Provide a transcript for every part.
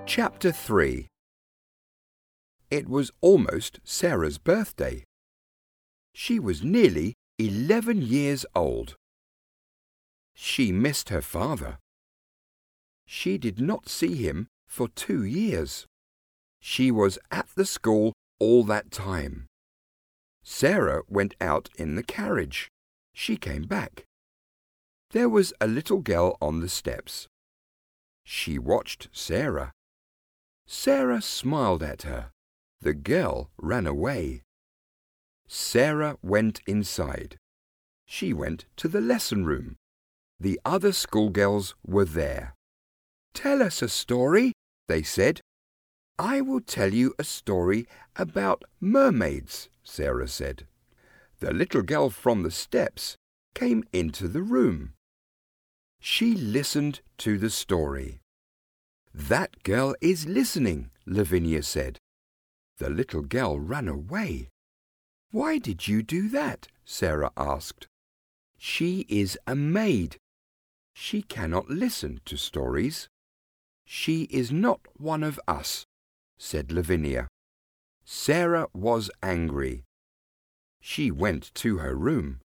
Chapter 3. It was almost Sarah's birthday. She was nearly 11 years old. She missed her father. She did not see him for 2 years. She was at the school all that time. Sarah went out in the carriage. She came back. There was a little girl on the steps. She watched Sarah. Sarah smiled at her. The girl ran away. Sarah went inside. She went to the lesson room. The other schoolgirls were there. "Tell us a story," they said. "I will tell you a story about mermaids," Sarah said. The little girl from the steps came into the room. She listened to the story. "That girl is listening," Lavinia said. The little girl ran away. "Why did you do that?" Sarah asked. "She is a maid. She cannot listen to stories." "She is not one of us," said Lavinia. Sarah was angry. She went to her room.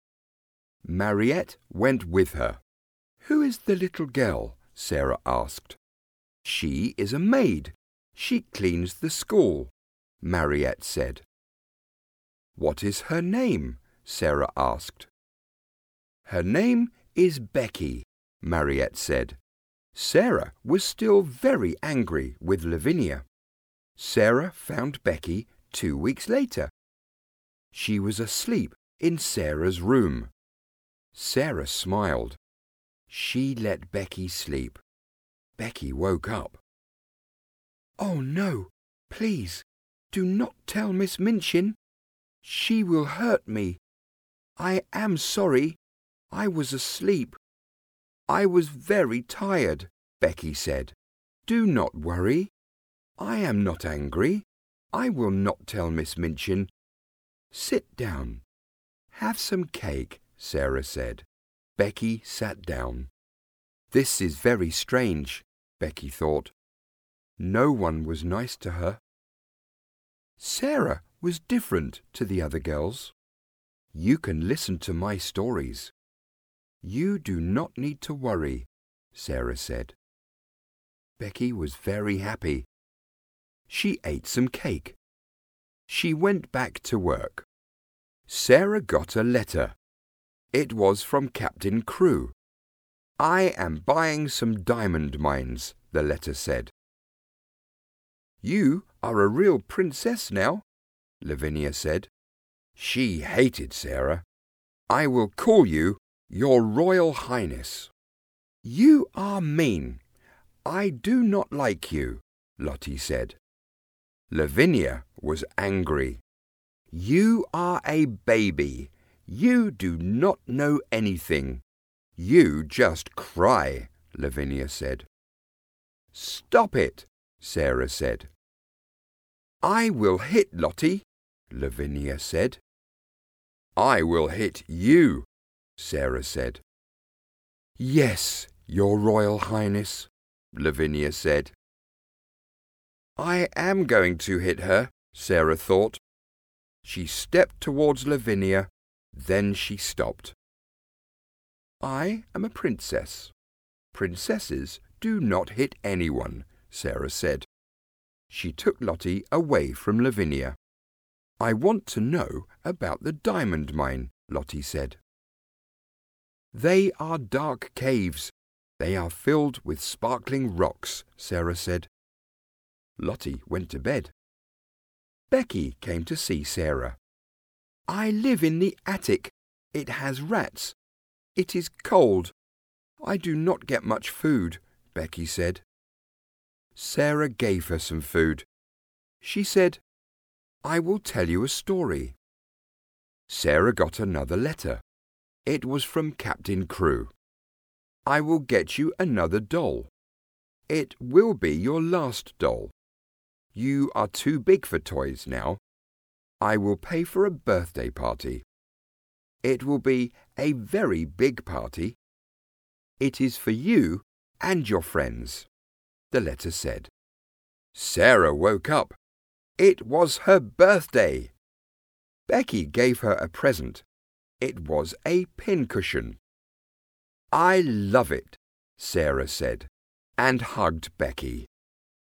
Mariette went with her. "Who is the little girl?" Sarah asked. "She is a maid. She cleans the school," Mariette said. "What is her name?" Sarah asked. "Her name is Becky," Mariette said. Sarah was still very angry with Lavinia. Sarah found Becky 2 weeks later. She was asleep in Sarah's room. Sarah smiled. She let Becky sleep. Becky woke up. "Oh no, please, do not tell Miss Minchin. She will hurt me. I am sorry. I was asleep. I was very tired," Becky said. "Do not worry. I am not angry. I will not tell Miss Minchin. Sit down. Have some cake," Sarah said. Becky sat down. "This is very strange," Becky thought. No one was nice to her. Sarah was different to the other girls. "You can listen to my stories. You do not need to worry," Sarah said. Becky was very happy. She ate some cake. She went back to work. Sarah got a letter. It was from Captain Crew. "I am buying some diamond mines," the letter said. "You are a real princess now," Lavinia said. She hated Sarah. "I will call you Your Royal Highness." "You are mean. I do not like you," Lottie said. Lavinia was angry. "You are a baby. You do not know anything. You just cry," Lavinia said. "Stop it," Sarah said. "I will hit Lottie," Lavinia said. "I will hit you," Sarah said. "Yes, Your Royal Highness," Lavinia said. "I am going to hit her," Sarah thought. She stepped towards Lavinia, then she stopped. "I am a princess. Princesses do not hit anyone," Sarah said. She took Lottie away from Lavinia. "I want to know about the diamond mine," Lottie said. "They are dark caves. They are filled with sparkling rocks," Sarah said. Lottie went to bed. Becky came to see Sarah. "I live in the attic. It has rats. It is cold. I do not get much food," Becky said. Sarah gave her some food. She said, "I will tell you a story." Sarah got another letter. It was from Captain Crew. "I will get you another doll. It will be your last doll. You are too big for toys now. I will pay for a birthday party. It will be a very big party. It is for you and your friends," the letter said. Sarah woke up. It was her birthday. Becky gave her a present. It was a pincushion. "I love it," Sarah said, and hugged Becky.